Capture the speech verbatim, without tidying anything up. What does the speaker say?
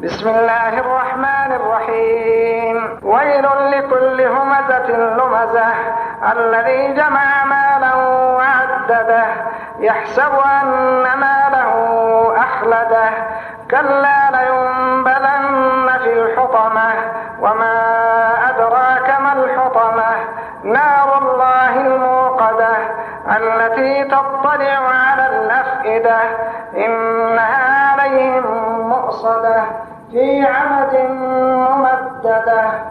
بسم الله الرحمن الرحيم ويل لكل همزة لمزة الذي جمع مالا وعدده يحسب أن ماله أخلده كلا لينبذن في الحطمة وما أدراك ما الحطمة نار الله الموقدة التي تطلع على الأفئدة إنها عليهم مؤصدة في عمد ممددة.